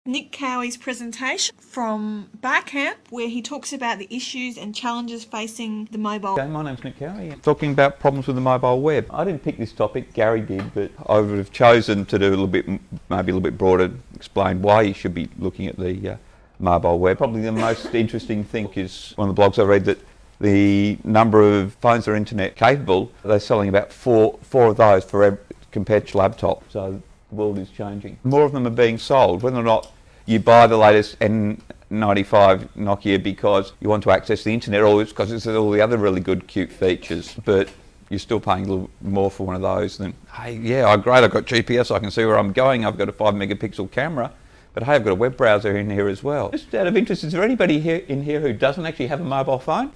Nick Cowie's presentation from Barcamp, where he talks about the issues and challenges facing the mobile. Okay, my name's Nick Cowie. Talking about problems with the mobile web. I didn't pick this topic, Gary did, but I would have chosen to do a little bit, maybe a little bit broader, explain why you should be looking at the mobile web. Probably the most interesting thing is one of the blogs I read that the number of phones that are internet capable, they're selling about four of those compared to laptops. So the world is changing. More of them are being sold, whether or not you buy the latest N95 Nokia because you want to access the internet, or it's because it's all the other really good, cute features, but you're still paying a little more for one of those than, hey, yeah, great, I've got GPS, I can see where I'm going, I've got a 5 megapixel camera, but hey, I've got a web browser in here as well. Just out of interest, is there anybody in here who doesn't actually have a mobile phone?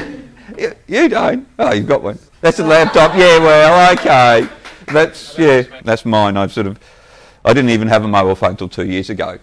You don't? Oh, you've got one. That's a laptop, yeah, well, okay. That's mine. I didn't even have a mobile phone until 2 years ago.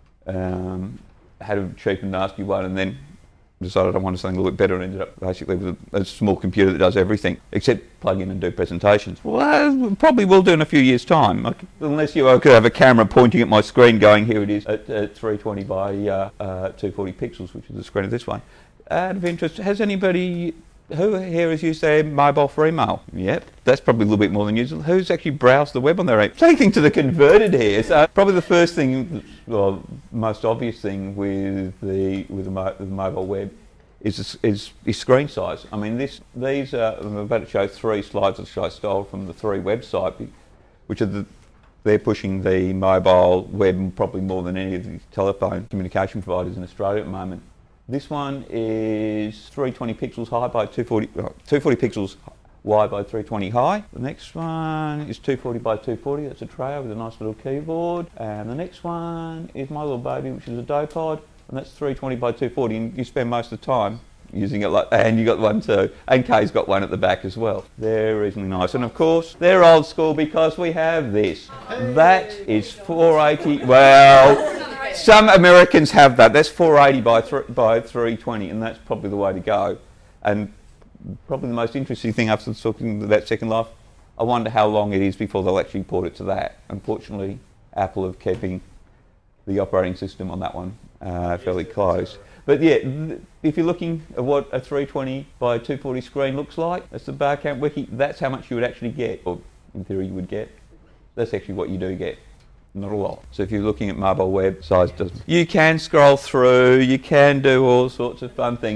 Had a cheap and nasty one, and then decided I wanted something a little bit better, and ended up basically with a small computer that does everything except plug in and do presentations. Well, probably will do in a few years' time, unless I could have a camera pointing at my screen going, here it is at 320 by 240 pixels, which is the screen of this one. Out of interest, has anybody who here has used their mobile for email? Yep, that's probably a little bit more than usual. Who's actually browsed the web on their email? Same thing to the converted here. So probably the first thing, well, most obvious thing with the mobile web is screen size. I mean, these are, I'm about to show 3 slides which I stole from the 3 website, which are they're pushing the mobile web probably more than any of the telephone communication providers in Australia at the moment. This one is 320 pixels high by 240 pixels wide by 320 high. The next one is 240 by 240, that's a Treo with a nice little keyboard. And the next one is my little baby, which is a Dopod, and that's 320 by 240, and you spend most of the time using it and you got one too. And Kay's got one at the back as well. They're reasonably nice. And of course, they're old school because we have this. That is 480, well, some Americans have that. That's 480 by 320, and that's probably the way to go. And probably the most interesting thing after talking about Second Life, I wonder how long it is before they'll actually port it to that. Unfortunately, Apple are keeping the operating system on that one fairly close. But yeah, if you're looking at what a 320 by 240 screen looks like, that's the Barcamp Wiki, that's how much you would actually get, or in theory you would get. That's actually what you do get. Not a lot. So if you're looking at mobile web, size doesn't. You can scroll through, you can do all sorts of fun things,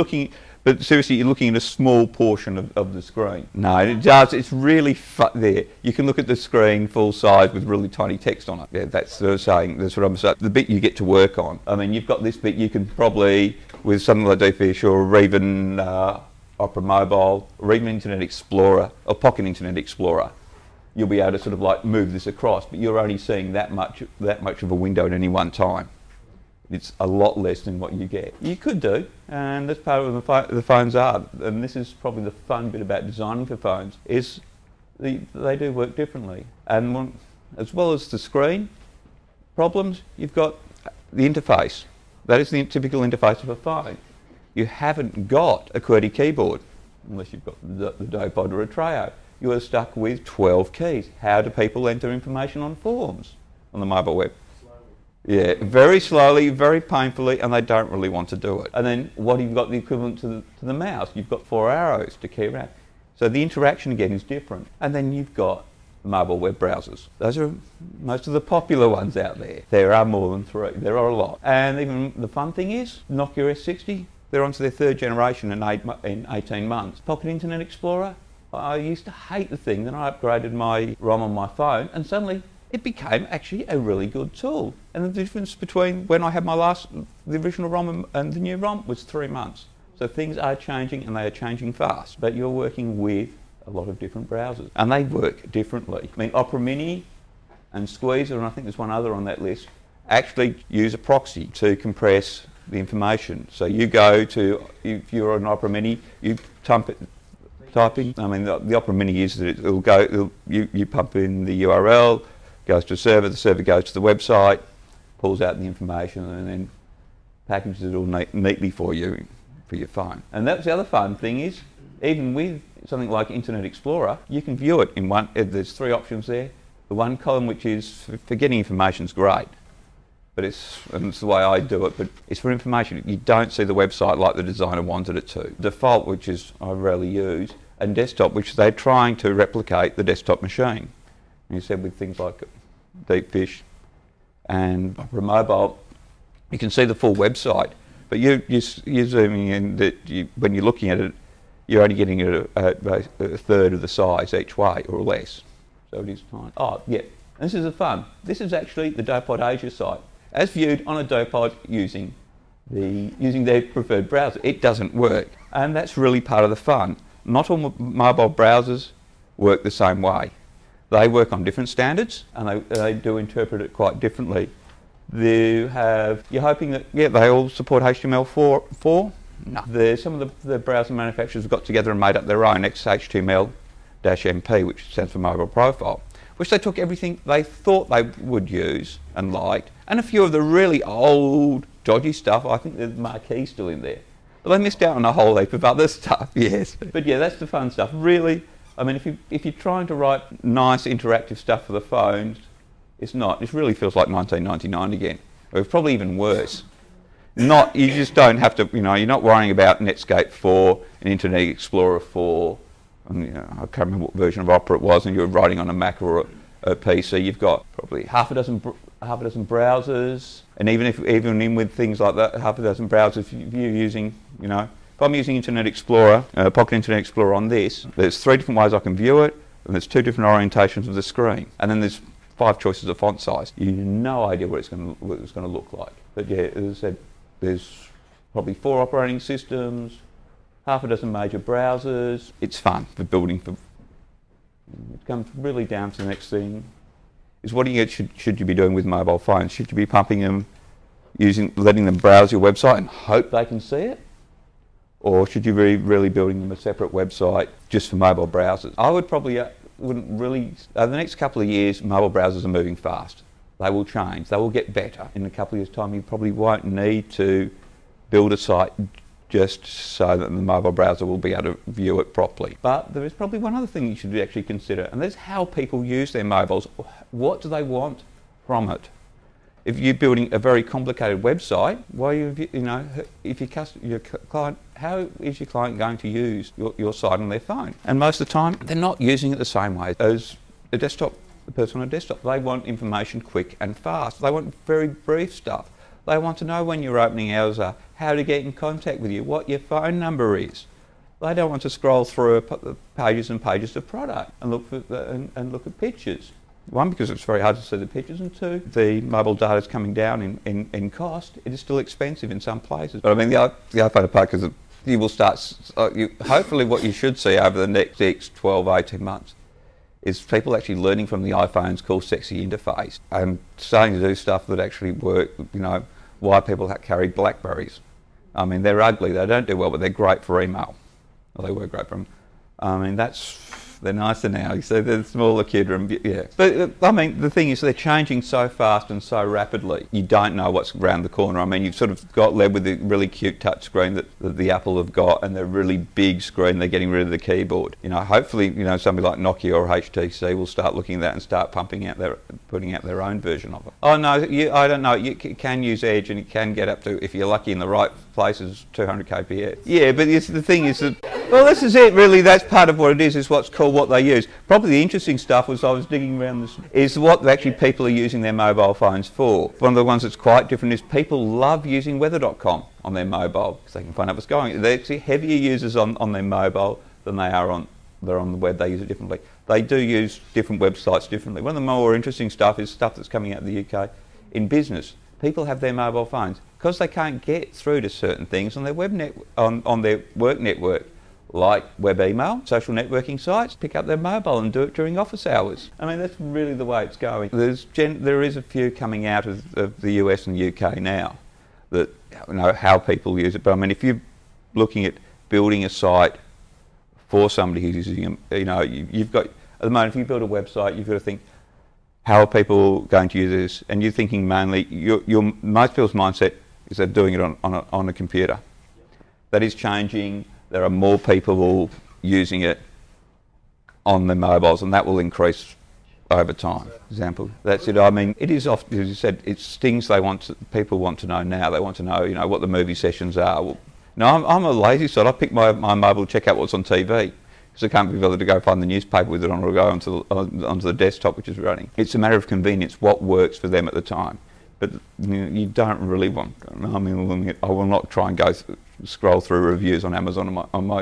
but seriously, you're looking at a small portion of the screen. No, it does. It's really there. You can look at the screen full size with really tiny text on it. Yeah, that's what I'm saying. That's what I'm saying. The bit you get to work on. I mean, you've got this bit. You can probably, with something like DFish or even Opera Mobile, or even Internet Explorer or Pocket Internet Explorer, you'll be able to sort of like move this across. But you're only seeing that much of a window at any one time. It's a lot less than what you get. You could do, and that's part of what the phones are. And this is probably the fun bit about designing for phones, is they do work differently. And as well as the screen problems, you've got the interface. That is the typical interface of a phone. You haven't got a QWERTY keyboard, unless you've got the Dopod or a Treo. You are stuck with 12 keys. How do people enter information on forms on the mobile web? Yeah, very slowly, very painfully, and they don't really want to do it. And then what have you got the equivalent to the mouse? You've got 4 arrows to key around. So the interaction again is different. And then you've got mobile web browsers. Those are most of the popular ones out there. There are more than 3. There are a lot. And even the fun thing is, Nokia S60, they're onto their 3rd generation in 18 months. Pocket Internet Explorer, I used to hate the thing. Then I upgraded my ROM on my phone, and suddenly it became actually a really good tool. And the difference between when I had the original ROM and the new ROM was 3 months. So things are changing, and they are changing fast. But you're working with a lot of different browsers, and they work differently. I mean, Opera Mini and Squeezer, and I think there's one other on that list, actually use a proxy to compress the information. So you go to, if you're on Opera Mini, you typing. I mean, the Opera Mini is that you pump in the URL, goes to a server, the server goes to the website, pulls out the information, and then packages it all neatly for you for your phone. And that's the other fun thing is, even with something like Internet Explorer, you can view it in one. There's 3 options there. The one column which is for getting information is great, but it's the way I do it, but it's for information. You don't see the website like the designer wanted it to. Default, which is I rarely use, and desktop, which they're trying to replicate the desktop machine. And you said with things like Deepfish and Mobile, you can see the full website, but you're zooming in that when you're looking at it, you're only getting it a third of the size each way or less. So it is tiny. Oh, yeah, and this is the fun. This is actually the Dopod Asia site, as viewed on a Dopod using their preferred browser. It doesn't work, and that's really part of the fun. Not all mobile browsers work the same way. They work on different standards, and they do interpret it quite differently. You're hoping that, they all support HTML4. No. Some of the browser manufacturers have got together and made up their own XHTML-MP, which stands for mobile profile, which they took everything they thought they would use and liked, and a few of the really old, dodgy stuff. I think the marquee's still in there. But they missed out on a whole heap of other stuff, yes. But yeah, that's the fun stuff. Really, I mean, if you're trying to write nice interactive stuff for the phones, it's not. It really feels like 1999 again, or probably even worse. You just don't have to, you're not worrying about Netscape 4 and Internet Explorer 4. And, I can't remember what version of Opera it was, and you're writing on a Mac or a PC. You've got probably half a dozen browsers, and even in with things like that, half a dozen browsers. If you're using, if I'm using Internet Explorer, Pocket Internet Explorer on this, there's 3 different ways I can view it, and there's 2 different orientations of the screen, and then there's 5 choices of font size. You have no idea what it's going to look like. But yeah, as I said, there's probably 4 operating systems, half a dozen major browsers. It's fun for building. It comes really down to the next thing: is what should you be doing with mobile phones? Should you be pumping them, letting them browse your website and hope they can see it, or should you be really building them a separate website just for mobile browsers? I would probably wouldn't really. Over the next couple of years, mobile browsers are moving fast. They will change. They will get better. In a couple of years' time, you probably won't need to build a site just so that the mobile browser will be able to view it properly. But there is probably one other thing you should actually consider, and that's how people use their mobiles. What do they want from it? If you're building a very complicated website, if your client, how is your client going to use your site on their phone? And most of the time, they're not using it the same way as the person on a desktop. They want information quick and fast. They want very brief stuff. They want to know when your opening hours are, how to get in contact with you, what your phone number is. They don't want to scroll through pages and pages of product and look at pictures. 1, because it's very hard to see the pictures, and 2, the mobile data is coming down in cost. It is still expensive in some places. But I mean, the other part is you will start. Hopefully, what you should see over the next 12, 18 months is people actually learning from the iPhone's cool, sexy interface and starting to do stuff that actually work. Why people carry Blackberries. I mean, they're ugly. They don't do well, but they're great for email. Well, they were great for them. I mean, they're nicer now. You see, they're smaller kid room, yeah. But I mean, the thing is, they're changing so fast and so rapidly. You don't know what's around the corner. I mean, you've sort of got led with the really cute touch screen that the Apple have got, and the really big screen. They're getting rid of the keyboard. Hopefully, somebody like Nokia or HTC will start looking at that and start putting out their own version of it. Oh no, I don't know. You can use Edge, and it can get up to, if you're lucky in the right places, 200 kbps. Yeah, but the thing is that, well, this is it really. That's part of what it is what's called what they use. Probably the interesting stuff was, I was digging around this, is what actually people are using their mobile phones for. One of the ones that's quite different is people love using weather.com on their mobile because they can find out what's going on. They're actually heavier users on their mobile than they are on the web. They use it differently. They do use different websites differently. One of the more interesting stuff is stuff that's coming out of the UK in business. People have their mobile phones because they can't get through to certain things on their on their work network, like web email, social networking sites. Pick up their mobile and do it during office hours. I mean, that's really the way it's going. There is a few coming out of the US and UK now that how people use it. But I mean, if you're looking at building a site for somebody who's using them, you've got, at the moment, if you build a website, you've got to think, how are people going to use this? And you're thinking mainly, most people's mindset is they're doing it on a computer. That is changing. There are more people using it on their mobiles, and that will increase over time. Example. That's it. I mean, it is often, as you said, it's things people want to know now. They want to know, what the movie sessions are. Well, no, I'm a lazy sort. I pick my mobile to check out what's on TV. Because I can't be bothered to go find the newspaper with it on or go onto the desktop which is running. It's a matter of convenience, what works for them at the time. But you don't really want. I mean, I will not try and go scroll through reviews on Amazon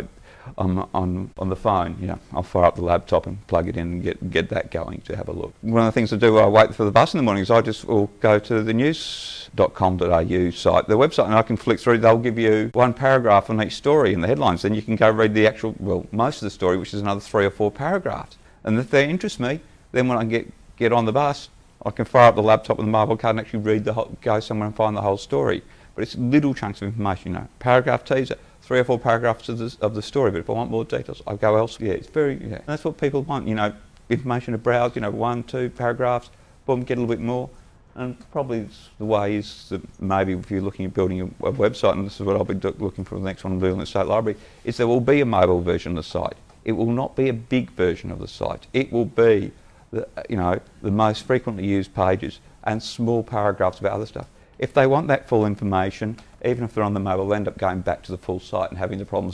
on the phone. I'll fire up the laptop and plug it in and get that going to have a look. One of the things I do when I wait for the bus in the morning is I just will go to the news.com.au site, the website, and I can flick through. They'll give you one paragraph on each story in the headlines. Then you can go read the actual, most of the story, which is another 3 or 4 paragraphs. And if they interest me, then when I get on the bus, I can fire up the laptop with the mobile card and actually go somewhere and find the whole story. But it's little chunks of information, Paragraph teaser, 3 or 4 paragraphs of the story. But if I want more details, I go elsewhere. Yeah, it's and that's what people want, information to browse, 1, 2 paragraphs, boom, get a little bit more. And probably the way is that maybe if you're looking at building a website, and this is what I'll be looking for the next one I'm doing in the State Library, is there will be a mobile version of the site. It will not be a big version of the site. It will be the most frequently used pages and small paragraphs about other stuff. If they want that full information, even if they're on the mobile, they'll end up going back to the full site and having the problems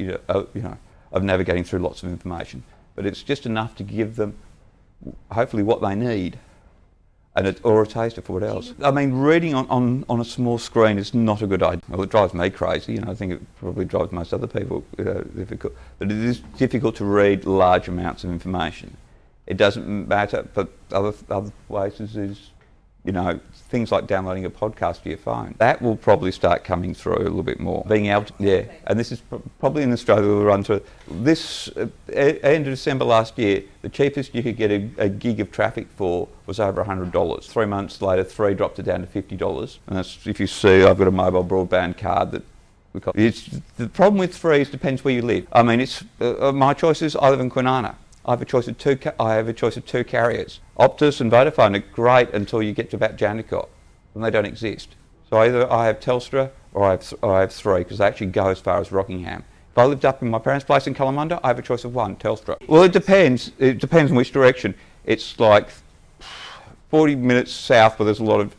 of navigating through lots of information. But it's just enough to give them, hopefully, what they need, or a taster for what else. I mean, reading on a small screen is not a good idea. Well, it drives me crazy, I think it probably drives most other people difficult. But it is difficult to read large amounts of information. It doesn't matter, but other ways is things like downloading a podcast to your phone. That will probably start coming through a little bit more. Being able to, and this is probably in Australia we'll run through. This, end of December last year, the cheapest you could get a gig of traffic for was over $100. 3 months later, 3 dropped it down to $50. And that's, if you see, I've got a mobile broadband card that the problem with 3 is depends where you live. I mean, my choice is I live in Kwinana. I have a choice of 2 carriers. Optus and Vodafone are great until you get to about Jandakot, and they don't exist. So either I have Telstra or I have 3, because they actually go as far as Rockingham. If I lived up in my parents' place in Kalamunda, I have a choice of 1, Telstra. Well, it depends. It depends on which direction. It's like 40 minutes south, but there's a lot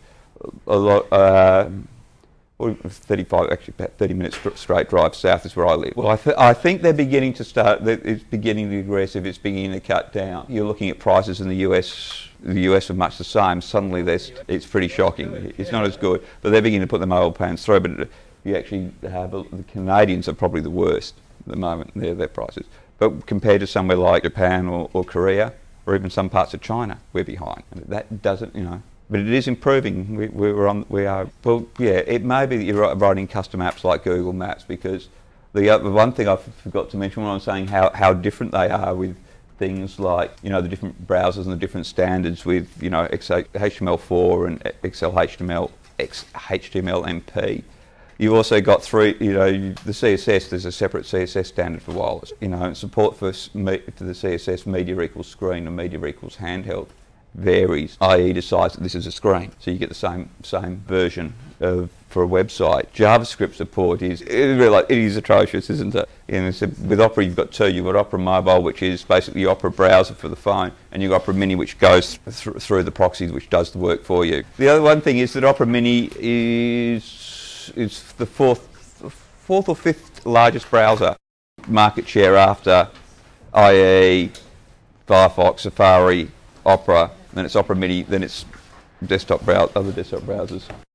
35, actually about 30 minutes straight drive south is where I live. Well, I think they're beginning to start, it's beginning to be aggressive, it's beginning to cut down. You're looking at prices in the US are much the same. Suddenly it's pretty shocking. It's not as good, but they're beginning to put the mobile plans through, but you actually have, the Canadians are probably the worst at the moment, their prices. But compared to somewhere like Japan or Korea, or even some parts of China, we're behind. And that doesn't, but it is improving. It may be that you're writing custom apps like Google Maps, because the one thing I forgot to mention when I was saying how different they are with things like, the different browsers and the different standards with, HTML4 and XHTML MP. You've also got the CSS, there's a separate CSS standard for wireless. Support for the CSS media equals screen and media equals handheld varies, i.e. decides that this is a screen. So you get the same version for a website. JavaScript support is atrocious, isn't it? With Opera you've got 2. You've got Opera Mobile, which is basically your Opera browser for the phone, and you've got Opera Mini, which goes through the proxies, which does the work for you. The other one thing is that Opera Mini is the fourth or 5th largest browser market share after IE, Firefox, Safari, Opera, then it's Opera Mini, then it's other desktop browsers.